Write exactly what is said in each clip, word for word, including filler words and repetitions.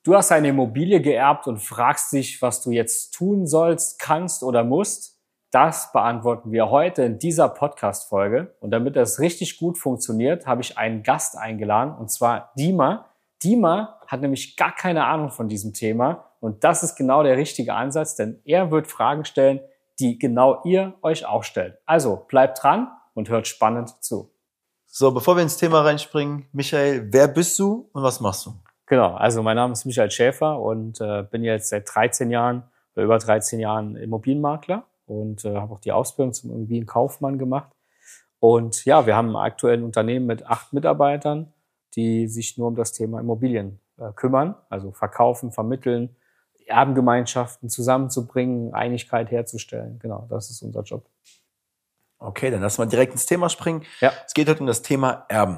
Du hast eine Immobilie geerbt und fragst dich, was du jetzt tun sollst, kannst oder musst. Das beantworten wir heute in dieser Podcast-Folge. Und damit das richtig gut funktioniert, habe ich einen Gast eingeladen, und zwar Dima. Dima hat nämlich gar keine Ahnung von diesem Thema. Und das ist genau der richtige Ansatz, denn er wird Fragen stellen, die genau ihr euch auch stellt. Also bleibt dran und hört spannend zu. So, bevor wir ins Thema reinspringen, Michael, wer bist du und was machst du? Genau, also mein Name ist Michael Schäfer und äh, bin jetzt seit dreizehn Jahren oder über dreizehn Jahren Immobilienmakler und äh, habe auch die Ausbildung zum Immobilienkaufmann gemacht. Und ja, wir haben aktuell ein Unternehmen mit acht Mitarbeitern, die sich nur um das Thema Immobilien äh, kümmern, also verkaufen, vermitteln, Erbengemeinschaften zusammenzubringen, Einigkeit herzustellen. Genau, das ist unser Job. Okay, dann lass mal direkt ins Thema springen. Ja. Es geht heute um das Thema Erben.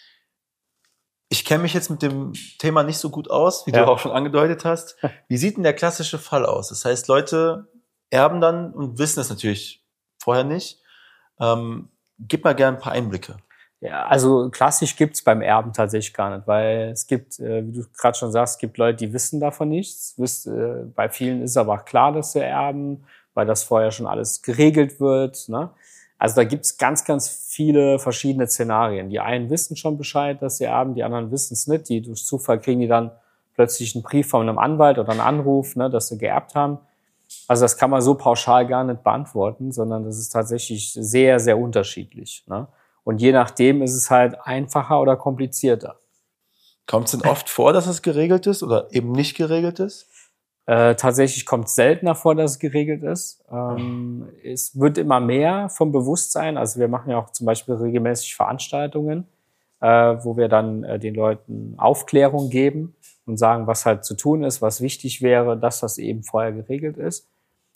Ich kenne mich jetzt mit dem Thema nicht so gut aus, wie ja. du auch schon angedeutet hast. Wie sieht denn der klassische Fall aus? Das heißt, Leute erben dann und wissen es natürlich vorher nicht. Ähm, gib mal gerne ein paar Einblicke. Ja, also klassisch gibt's beim Erben tatsächlich gar nicht, weil es gibt, äh, wie du gerade schon sagst, es gibt Leute, die wissen davon nichts. Wisst, äh, bei vielen ist aber auch klar, dass sie erben, weil das vorher schon alles geregelt wird, ne? Also da gibt's ganz, ganz viele verschiedene Szenarien. Die einen wissen schon Bescheid, dass sie erben, die anderen wissen es nicht. Die durch Zufall kriegen die dann plötzlich einen Brief von einem Anwalt oder einen Anruf, ne, dass sie geerbt haben. Also das kann man so pauschal gar nicht beantworten, sondern das ist tatsächlich sehr, sehr unterschiedlich, ne? Und je nachdem ist es halt einfacher oder komplizierter. Kommt es denn oft vor, dass es geregelt ist oder eben nicht geregelt ist? Äh, tatsächlich kommt es seltener vor, dass es geregelt ist. Ähm, es wird immer mehr vom Bewusstsein. Also wir machen ja auch zum Beispiel regelmäßig Veranstaltungen, äh, wo wir dann äh, den Leuten Aufklärung geben und sagen, was halt zu tun ist, was wichtig wäre, dass das eben vorher geregelt ist.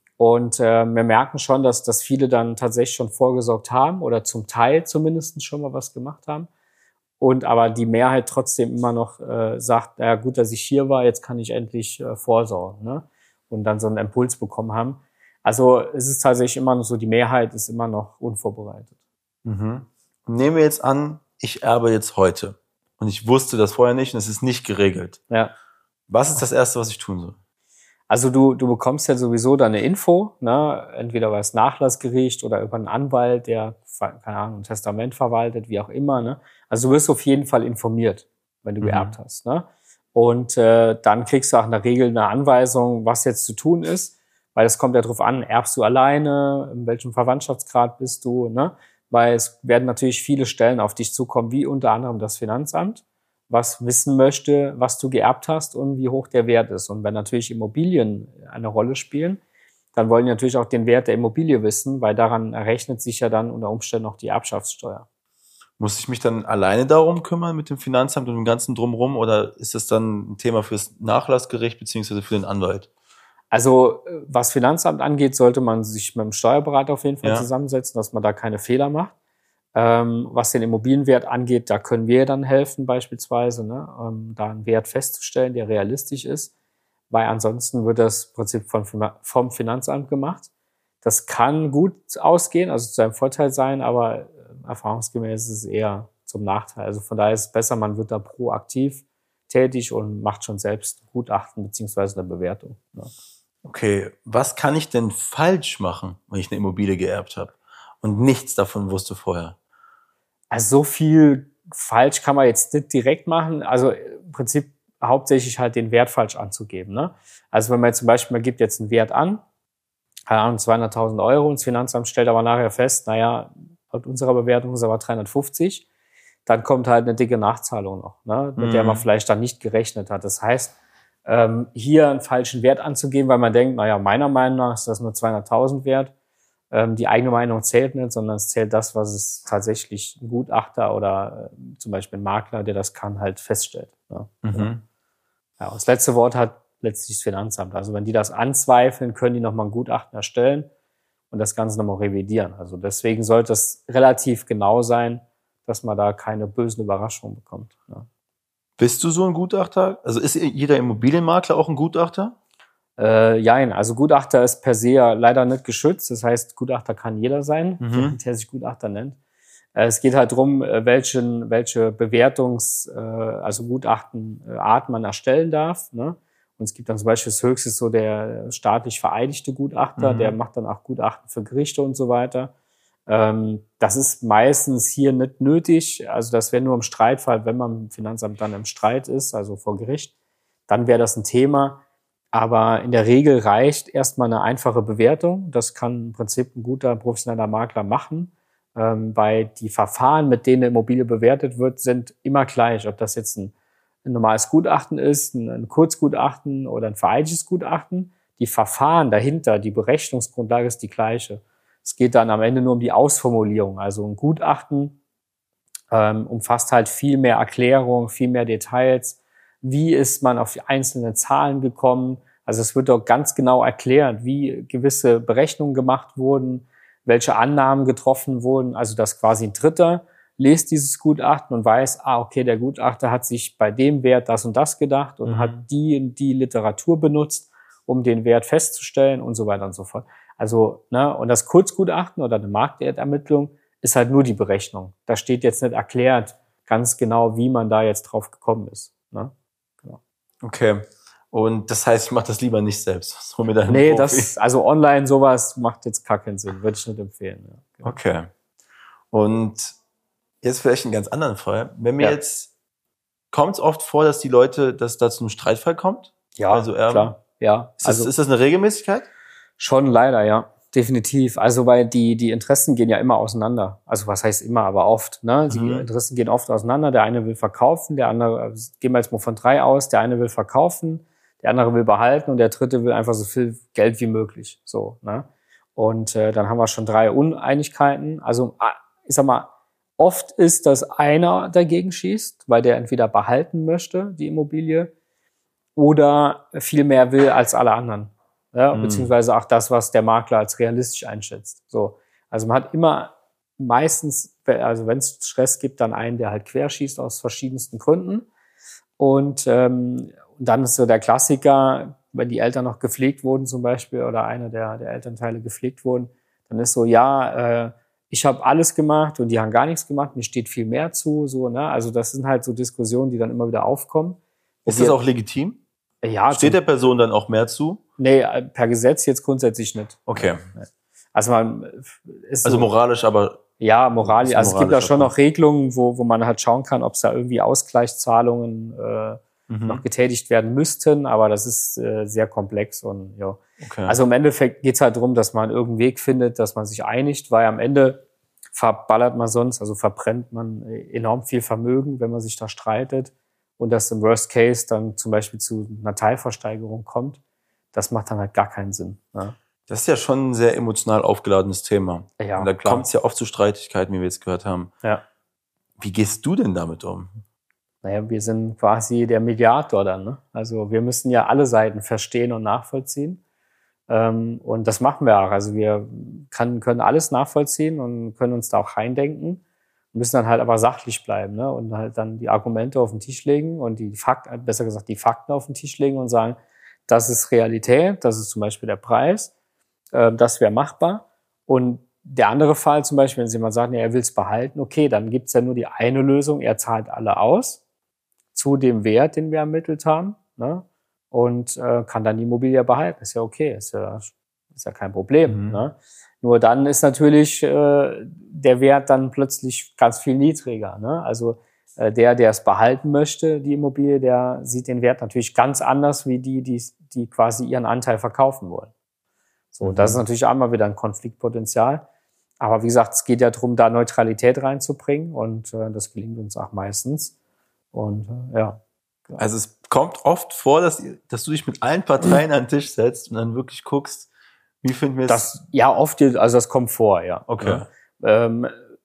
Und äh, wir merken schon, dass, dass viele dann tatsächlich schon vorgesorgt haben oder zum Teil zumindest schon mal was gemacht haben. Und aber die Mehrheit trotzdem immer noch äh, sagt, ja gut, dass ich hier war, jetzt kann ich endlich äh, vorsorgen, ne? Und dann so einen Impuls bekommen haben. Also es ist tatsächlich immer noch so, die Mehrheit ist immer noch unvorbereitet. Mhm. Nehmen wir jetzt an, ich erbe jetzt heute und ich wusste das vorher nicht und es ist nicht geregelt. Ja. Was ist das Erste, was ich tun soll? Also du du bekommst ja sowieso deine Info, ne? Entweder über das Nachlassgericht oder über einen Anwalt, der, keine Ahnung, ein Testament verwaltet, wie auch immer, ne? Also du wirst auf jeden Fall informiert, wenn du mhm. geerbt hast, ne? Und äh, dann kriegst du auch in der Regel eine Anweisung, was jetzt zu tun ist, weil es kommt ja drauf an, erbst du alleine, in welchem Verwandtschaftsgrad bist du, ne? Weil es werden natürlich viele Stellen auf dich zukommen, wie unter anderem das Finanzamt, was wissen möchte, was du geerbt hast und wie hoch der Wert ist. Und wenn natürlich Immobilien eine Rolle spielen, dann wollen die natürlich auch den Wert der Immobilie wissen, weil daran errechnet sich ja dann unter Umständen auch die Erbschaftssteuer. Muss ich mich dann alleine darum kümmern mit dem Finanzamt und dem ganzen Drumherum oder ist das dann ein Thema fürs Nachlassgericht beziehungsweise für den Anwalt? Also was Finanzamt angeht, sollte man sich mit dem Steuerberater auf jeden Fall ja. zusammensetzen, dass man da keine Fehler macht. Ähm, was den Immobilienwert angeht, da können wir dann helfen beispielsweise, ne, ähm, da einen Wert festzustellen, der realistisch ist, weil ansonsten wird das im Prinzip von, vom Finanzamt gemacht. Das kann gut ausgehen, also zu seinem Vorteil sein, aber äh, erfahrungsgemäß ist es eher zum Nachteil. Also von daher ist es besser, man wird da proaktiv tätig und macht schon selbst ein Gutachten beziehungsweise eine Bewertung. Ne. Okay, was kann ich denn falsch machen, wenn ich eine Immobilie geerbt habe und nichts davon wusste vorher? Also so viel falsch kann man jetzt nicht direkt machen. Also im Prinzip hauptsächlich halt den Wert falsch anzugeben, ne? Also wenn man jetzt zum Beispiel, man gibt jetzt einen Wert an, keine Ahnung, zweihunderttausend Euro, und das Finanzamt stellt aber nachher fest, naja, laut unserer Bewertung ist aber dreihundertfünfzig, dann kommt halt eine dicke Nachzahlung noch, ne? Mit mhm. der man vielleicht dann nicht gerechnet hat. Das heißt, ähm, hier einen falschen Wert anzugeben, weil man denkt, naja, meiner Meinung nach ist das nur zweihunderttausend wert. Die eigene Meinung zählt nicht, sondern es zählt das, was es tatsächlich ein Gutachter oder äh, zum Beispiel ein Makler, der das kann, halt feststellt. Ja. Mhm. Ja, das letzte Wort hat letztlich das Finanzamt. Also wenn die das anzweifeln, können die nochmal ein Gutachten erstellen und das Ganze nochmal revidieren. Also deswegen sollte es relativ genau sein, dass man da keine bösen Überraschungen bekommt. Ja. Bist du so ein Gutachter? Also ist jeder Immobilienmakler auch ein Gutachter? Äh, jein, also Gutachter ist per se ja leider nicht geschützt. Das heißt, Gutachter kann jeder sein, mhm. der sich Gutachter nennt. Äh, es geht halt drum, äh, welchen, welche Bewertungs-, äh, also Gutachtenart man erstellen darf, ne? Und es gibt dann zum Beispiel das höchste so der staatlich vereidigte Gutachter, mhm. der macht dann auch Gutachten für Gerichte und so weiter. Ähm, das ist meistens hier nicht nötig. Also das wäre nur im Streitfall, wenn man im Finanzamt dann im Streit ist, also vor Gericht, dann wäre das ein Thema. Aber in der Regel reicht erstmal eine einfache Bewertung. Das kann im Prinzip ein guter professioneller Makler machen, ähm, weil die Verfahren, mit denen eine Immobilie bewertet wird, sind immer gleich. Ob das jetzt ein ein normales Gutachten ist, ein, ein Kurzgutachten oder ein vereidigtes Gutachten. Die Verfahren dahinter, die Berechnungsgrundlage ist die gleiche. Es geht dann am Ende nur um die Ausformulierung. Also ein Gutachten ähm, umfasst halt viel mehr Erklärung, viel mehr Details. Wie ist man auf die einzelnen Zahlen gekommen? Also es wird doch ganz genau erklärt, wie gewisse Berechnungen gemacht wurden, welche Annahmen getroffen wurden. Also dass quasi ein Dritter lest dieses Gutachten und weiß, ah, okay, der Gutachter hat sich bei dem Wert das und das gedacht und mhm. hat die die Literatur benutzt, um den Wert festzustellen und so weiter und so fort. Also, ne, und das Kurzgutachten oder eine Marktwertermittlung ist halt nur die Berechnung. Da steht jetzt nicht erklärt ganz genau, wie man da jetzt drauf gekommen ist. Ne? Genau. Okay. Und das heißt, ich mache das lieber nicht selbst. Hol mir da einen nee, Profi. das, also online sowas macht jetzt gar keinen Sinn. Würde ich nicht empfehlen. Ja. Genau. Okay. Und jetzt vielleicht einen ganz anderen Fall. Wenn mir ja. jetzt, kommt es oft vor, dass die Leute, dass da zu einem Streitfall kommt? Ja, also, ähm, klar. Ja. Ist das, also, ist das eine Regelmäßigkeit? Schon leider, ja. Definitiv. Also, weil die, die Interessen gehen ja immer auseinander. Also, was heißt immer, aber oft, ne? Die mhm. Interessen gehen oft auseinander. Der eine will verkaufen, der andere, also gehen wir jetzt mal von drei aus, der eine will verkaufen, der andere will behalten und der dritte will einfach so viel Geld wie möglich. So, ne? Und, äh, dann haben wir schon drei Uneinigkeiten. Also, ich sag mal, oft ist, dass einer dagegen schießt, weil der entweder behalten möchte, die Immobilie, oder viel mehr will als alle anderen. Ja, mhm. Beziehungsweise auch das, was der Makler als realistisch einschätzt. So. Also man hat immer meistens, also wenn es Stress gibt, dann einen, der halt querschießt aus verschiedensten Gründen. Und, ähm, und dann ist so der Klassiker, wenn die Eltern noch gepflegt wurden zum Beispiel oder einer der, der Elternteile gepflegt wurden, dann ist so, ja, äh, ich habe alles gemacht und die haben gar nichts gemacht, mir steht viel mehr zu. So, ne? Also das sind halt so Diskussionen, die dann immer wieder aufkommen. Ist das auch legitim? Ja. Steht der Person dann auch mehr zu? Nee, per Gesetz jetzt grundsätzlich nicht. Okay. Also man ist Also so, moralisch, aber... Ja, moralisch. Also es gibt da schon noch Regelungen, wo wo man halt schauen kann, ob es da irgendwie Ausgleichszahlungen äh, mhm. noch getätigt werden müssten, aber das ist äh, sehr komplex und ja. Okay. Also im Endeffekt geht's halt darum, dass man irgendeinen Weg findet, dass man sich einigt, weil am Ende verballert man sonst, also verbrennt man enorm viel Vermögen, wenn man sich da streitet und das im Worst Case dann zum Beispiel zu einer Teilversteigerung kommt. Das macht dann halt gar keinen Sinn. Ne? Das ist ja schon ein sehr emotional aufgeladenes Thema. Ja, und da kommt es ja oft zu Streitigkeiten, wie wir jetzt gehört haben. Ja. Wie gehst du denn damit um? Naja, wir sind quasi der Mediator dann. Ne? Also wir müssen ja alle Seiten verstehen und nachvollziehen. Ähm, und das machen wir auch. Also wir kann, können alles nachvollziehen und können uns da auch reindenken. Wir müssen dann halt aber sachlich bleiben, ne? Und halt dann die Argumente auf den Tisch legen und die Fakten, besser gesagt die Fakten auf den Tisch legen und sagen, das ist Realität, das ist zum Beispiel der Preis, äh, das wäre machbar. Und der andere Fall zum Beispiel, wenn sich jemand sagt, nee, er will es behalten, okay, dann gibt's ja nur die eine Lösung, er zahlt alle aus zu dem Wert, den wir ermittelt haben, ne? Und äh, kann dann die Immobilie behalten. Ist ja okay, ist ja, ist ja kein Problem. Mhm. Ne? Nur dann ist natürlich äh, der Wert dann plötzlich ganz viel niedriger. Ne? Also äh, der, der es behalten möchte, die Immobilie, der sieht den Wert natürlich ganz anders wie die, die, die quasi ihren Anteil verkaufen wollen. So, mhm. Das ist natürlich einmal wieder ein Konfliktpotenzial. Aber wie gesagt, es geht ja darum, da Neutralität reinzubringen und äh, das gelingt uns auch meistens. Und äh, ja. Also es kommt oft vor, dass, dass du dich mit allen Parteien an den Tisch setzt und dann wirklich guckst, wie finden wir es? Das, ja, oft, also das kommt vor, ja. Okay. Ja. Ähm,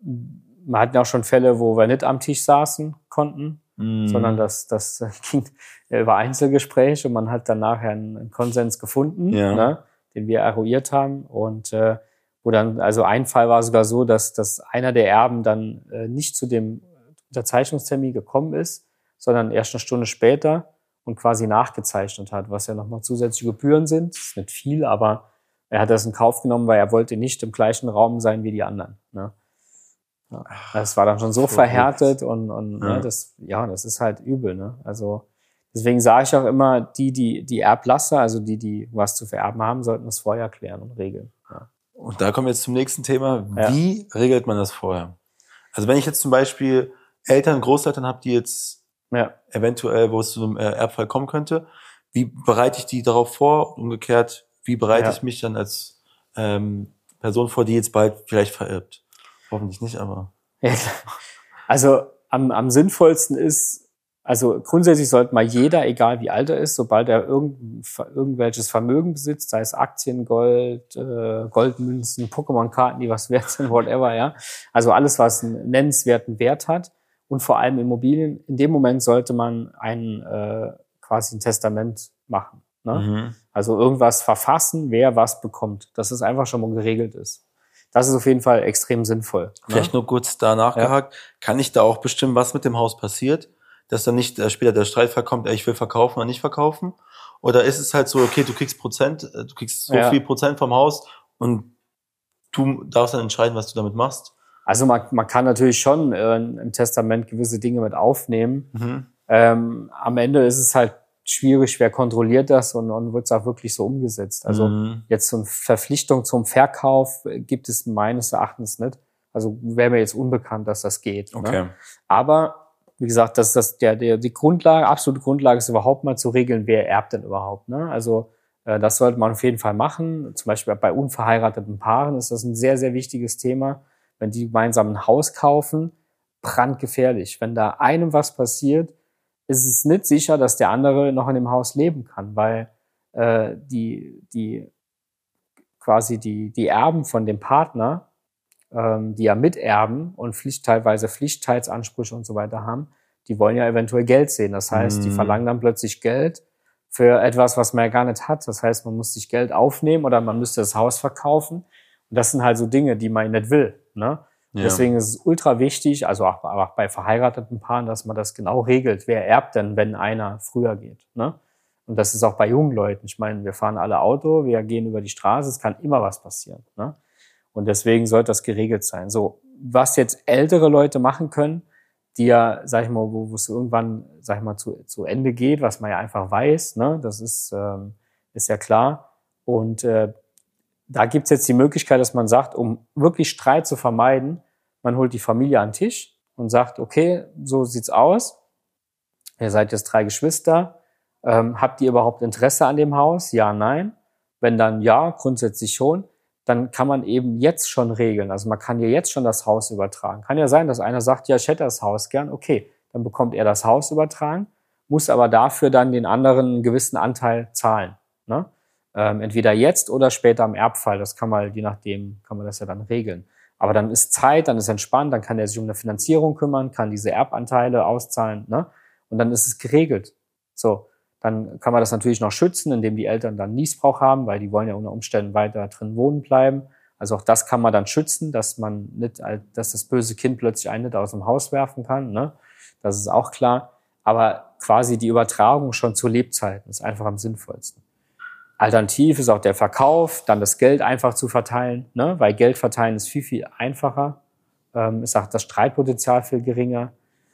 man hatten ja auch schon Fälle, wo wir nicht am Tisch saßen konnten, mm. sondern das, das ging über Einzelgespräche und man hat dann nachher einen, einen Konsens gefunden, ja. ne, den wir eruiert haben. Und äh, wo dann, also ein Fall war sogar so, dass, dass einer der Erben dann äh, nicht zu dem Unterzeichnungstermin gekommen ist, sondern erst eine Stunde später und quasi nachgezeichnet hat, was ja nochmal zusätzliche Gebühren sind. Das ist nicht viel, aber er hat das in Kauf genommen, weil er wollte nicht im gleichen Raum sein wie die anderen. Ne? Ja. Das war dann schon so verhärtet und, und ja. Ne, das, ja, das ist halt übel. Ne? Also deswegen sage ich auch immer, die, die, die Erblasser, also die, die was zu vererben haben, sollten das vorher klären und regeln. Ja. Und da kommen wir jetzt zum nächsten Thema. Wie ja. regelt man das vorher? Also wenn ich jetzt zum Beispiel Eltern, Großeltern habe, die jetzt ja. eventuell, wo es zu einem Erbfall kommen könnte, wie bereite ich die darauf vor? Umgekehrt, wie bereite ja. ich mich dann als ähm, Person vor, die jetzt bald vielleicht vererbt? Hoffentlich nicht, aber... Ja, also am, am sinnvollsten ist, also grundsätzlich sollte mal jeder, egal wie alt er ist, sobald er irgend, irgendwelches Vermögen besitzt, sei es Aktien, Gold, äh, Goldmünzen, Pokémon-Karten, die was wert sind, whatever, ja. Also alles, was einen nennenswerten Wert hat und vor allem Immobilien, in dem Moment sollte man ein äh, quasi ein Testament machen. Ne? Mhm. Also irgendwas verfassen, wer was bekommt, dass es einfach schon mal geregelt ist. Das ist auf jeden Fall extrem sinnvoll. Vielleicht ne? nur kurz da nachgehakt. Ja. Kann ich da auch bestimmen, was mit dem Haus passiert? Dass dann nicht äh, später der Streitfall kommt, ey, ich will verkaufen oder nicht verkaufen? Oder ist es halt so, okay, du kriegst Prozent, du kriegst so ja. viel Prozent vom Haus und du darfst dann entscheiden, was du damit machst? Also man, man kann natürlich schon äh, im Testament gewisse Dinge mit aufnehmen. Mhm. Ähm, am Ende ist es halt schwierig, wer kontrolliert das und, und wird es auch wirklich so umgesetzt. Also mhm. jetzt so eine Verpflichtung zum Verkauf gibt es meines Erachtens nicht. Also wäre mir jetzt unbekannt, dass das geht. Okay. Ne? Aber wie gesagt, das ist das der, der die Grundlage, absolute Grundlage ist überhaupt mal zu regeln, wer erbt denn überhaupt. Ne? Also äh, das sollte man auf jeden Fall machen. Zum Beispiel bei unverheirateten Paaren ist das ein sehr, sehr wichtiges Thema. Wenn die gemeinsam ein Haus kaufen, brandgefährlich. Wenn da einem was passiert, ist es nicht sicher, dass der andere noch in dem Haus leben kann, weil äh, die die quasi die die Erben von dem Partner, ähm, die ja miterben und Pflicht, teilweise Pflichtteilsansprüche und so weiter haben, die wollen ja eventuell Geld sehen. Das heißt, mm. die verlangen dann plötzlich Geld für etwas, was man ja gar nicht hat. Das heißt, man muss sich Geld aufnehmen oder man müsste das Haus verkaufen. Und das sind halt so Dinge, die man nicht will, ne? Ja. Deswegen ist es ultra wichtig, also auch, auch bei verheirateten Paaren, dass man das genau regelt. Wer erbt denn, wenn einer früher geht? Ne? Und das ist auch bei jungen Leuten. Ich meine, wir fahren alle Auto, wir gehen über die Straße, es kann immer was passieren. Ne? Und deswegen sollte das geregelt sein. So, was jetzt ältere Leute machen können, die ja, sag ich mal, wo, wo es irgendwann, sag ich mal, zu, zu Ende geht, was man ja einfach weiß, ne? Das ist, ähm, ist ja klar. Und äh, da gibt's jetzt die Möglichkeit, dass man sagt, um wirklich Streit zu vermeiden, man holt die Familie an den Tisch und sagt, okay, so sieht's aus. Ihr seid jetzt drei Geschwister. Ähm, habt ihr überhaupt Interesse an dem Haus? Ja, nein. Wenn dann ja, grundsätzlich schon, dann kann man eben jetzt schon regeln. Also man kann ja jetzt schon das Haus übertragen. Kann ja sein, dass einer sagt, ja, ich hätte das Haus gern. Okay, dann bekommt er das Haus übertragen, muss aber dafür dann den anderen einen gewissen Anteil zahlen. Ne? Ähm, entweder jetzt oder später am Erbfall. Das kann man, je nachdem, kann man das ja dann regeln. Aber dann ist Zeit, dann ist entspannt, dann kann er sich um eine Finanzierung kümmern, kann diese Erbanteile auszahlen, ne? Und dann ist es geregelt. So, dann kann man das natürlich noch schützen, indem die Eltern dann Niesbrauch haben, weil die wollen ja unter Umständen weiter drin wohnen bleiben. Also auch das kann man dann schützen, dass man nicht, dass das böse Kind plötzlich einen nicht aus dem Haus werfen kann, ne? Das ist auch klar. Aber quasi die Übertragung schon zu Lebzeiten ist einfach am sinnvollsten. Alternativ ist auch der Verkauf, dann das Geld einfach zu verteilen, ne? Weil Geld verteilen ist viel, viel einfacher, ähm, ist auch das Streitpotenzial viel geringer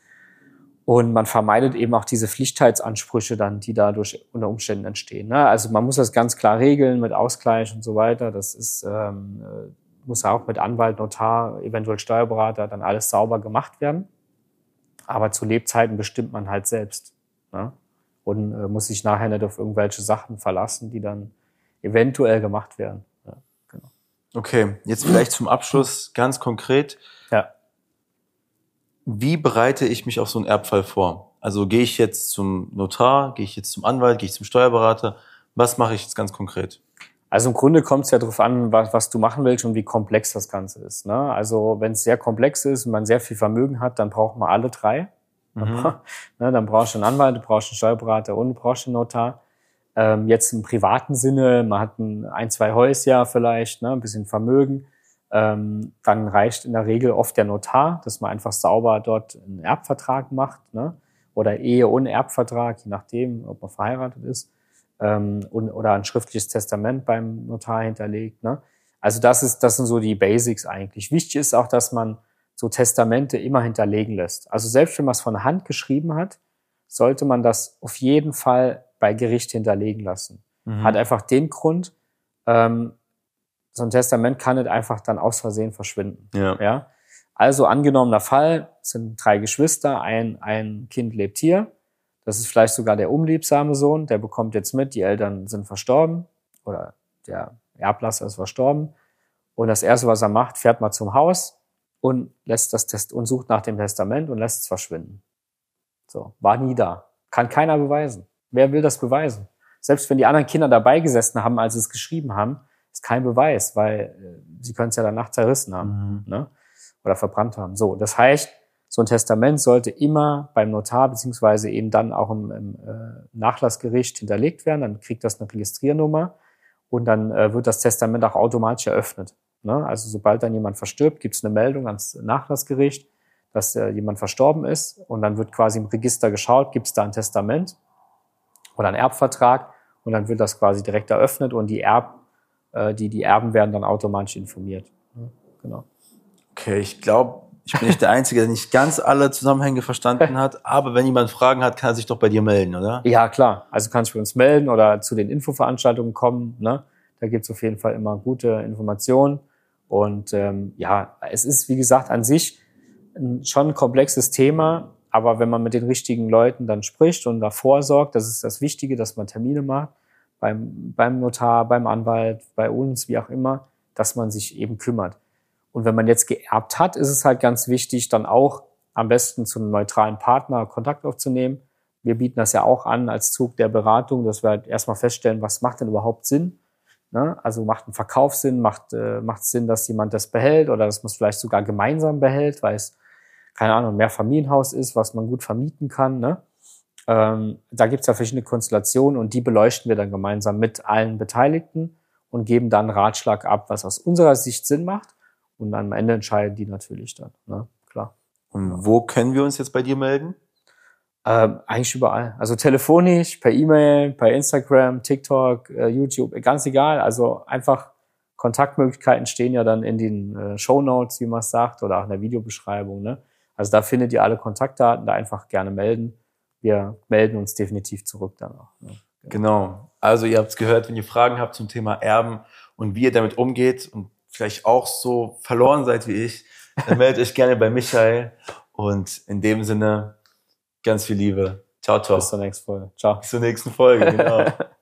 und man vermeidet eben auch diese Pflichtheitsansprüche dann, die dadurch unter Umständen entstehen. Ne? Also man muss das ganz klar regeln mit Ausgleich und so weiter, das ist ähm, muss auch mit Anwalt, Notar, eventuell Steuerberater dann alles sauber gemacht werden, aber zu Lebzeiten bestimmt man halt selbst, ne? Und äh, muss sich nachher nicht auf irgendwelche Sachen verlassen, die dann eventuell gemacht werden. Ja, genau. Okay, jetzt vielleicht zum Abschluss ganz konkret. Ja. Wie bereite ich mich auf so einen Erbfall vor? Also gehe ich jetzt zum Notar, gehe ich jetzt zum Anwalt, gehe ich zum Steuerberater? Was mache ich jetzt ganz konkret? Also im Grunde kommt es ja darauf an, was, was du machen willst und wie komplex das Ganze ist. Ne? Also wenn es sehr komplex ist und man sehr viel Vermögen hat, dann braucht man alle drei. Mhm. Ne, dann brauchst du einen Anwalt, du brauchst einen Steuerberater und du brauchst einen Notar. Ähm, jetzt im privaten Sinne, man hat ein, ein zwei Häuser vielleicht, ne, ein bisschen Vermögen, ähm, dann reicht in der Regel oft der Notar, dass man einfach sauber dort einen Erbvertrag macht, ne, oder Ehe ohne Erbvertrag, je nachdem, ob man verheiratet ist, ähm, und, oder ein schriftliches Testament beim Notar hinterlegt. Ne. Also das ist, das sind so die Basics eigentlich. Wichtig ist auch, dass man so Testamente immer hinterlegen lässt. Also selbst wenn man es von Hand geschrieben hat, sollte man das auf jeden Fall bei Gericht hinterlegen lassen. Mhm. Hat einfach den Grund, ähm, so ein Testament kann nicht einfach dann aus Versehen verschwinden. Ja. Ja? Also angenommener Fall, es sind drei Geschwister, ein, ein Kind lebt hier, das ist vielleicht sogar der unliebsame Sohn, der bekommt jetzt mit, die Eltern sind verstorben oder der Erblasser ist verstorben und das Erste, was er macht, fährt mal zum Haus und lässt das Test und sucht nach dem Testament und lässt es verschwinden. So, war nie da. Kann keiner beweisen. Wer will das beweisen? Selbst wenn die anderen Kinder dabei gesessen haben, als sie es geschrieben haben, ist kein Beweis, weil äh, sie können es ja danach zerrissen haben, mhm. ne? Oder verbrannt haben. So, das heißt, so ein Testament sollte immer beim Notar beziehungsweise eben dann auch im, im äh, Nachlassgericht hinterlegt werden. Dann kriegt das eine Registriernummer und dann äh, wird das Testament auch automatisch eröffnet. Ne? Also sobald dann jemand verstirbt, gibt es eine Meldung ans Nachlassgericht, dass äh, jemand verstorben ist und dann wird quasi im Register geschaut, gibt es da ein Testament oder einen Erbvertrag und dann wird das quasi direkt eröffnet und die Erb, äh, die, die Erben werden dann automatisch informiert. Ja, genau. Okay, ich glaube, ich bin nicht der Einzige, der nicht ganz alle Zusammenhänge verstanden hat, aber wenn jemand Fragen hat, kann er sich doch bei dir melden, oder? Ja, klar. Also kannst du uns melden oder zu den Infoveranstaltungen kommen, ne? Da gibt's auf jeden Fall immer gute Informationen und ähm, ja, es ist, wie gesagt, an sich ein, schon ein komplexes Thema, aber wenn man mit den richtigen Leuten dann spricht und davor sorgt, das ist das Wichtige, dass man Termine macht, beim, beim Notar, beim Anwalt, bei uns, wie auch immer, dass man sich eben kümmert. Und wenn man jetzt geerbt hat, ist es halt ganz wichtig, dann auch am besten zu einem neutralen Partner Kontakt aufzunehmen. Wir bieten das ja auch an als Zug der Beratung, dass wir halt erstmal feststellen, was macht denn überhaupt Sinn? Ne? Also macht ein Verkauf Sinn, macht äh, macht Sinn, dass jemand das behält oder dass man es vielleicht sogar gemeinsam behält, weil es, keine Ahnung, ein Mehrfamilienhaus ist, was man gut vermieten kann. Ne? Ähm, da gibt es ja verschiedene Konstellationen und die beleuchten wir dann gemeinsam mit allen Beteiligten und geben dann Ratschlag ab, was aus unserer Sicht Sinn macht. Und am Ende entscheiden die natürlich dann, ne? Klar. Und wo können wir uns jetzt bei dir melden? Ähm, eigentlich überall. Also telefonisch, per E-Mail, per Instagram, TikTok, äh, YouTube, ganz egal. Also einfach Kontaktmöglichkeiten stehen ja dann in den äh, Shownotes, wie man es sagt, oder auch in der Videobeschreibung. Ne? Also da findet ihr alle Kontaktdaten, da einfach gerne melden. Wir melden uns definitiv zurück dann auch. Ne? Genau. genau. Also ihr habt es gehört, wenn ihr Fragen habt zum Thema Erben und wie ihr damit umgeht und vielleicht auch so verloren seid wie ich, dann meldet euch gerne bei Michael. Und in dem Sinne, ganz viel Liebe. Ciao, ciao. Bis zur nächsten Folge. Ciao. Bis zur nächsten Folge, genau.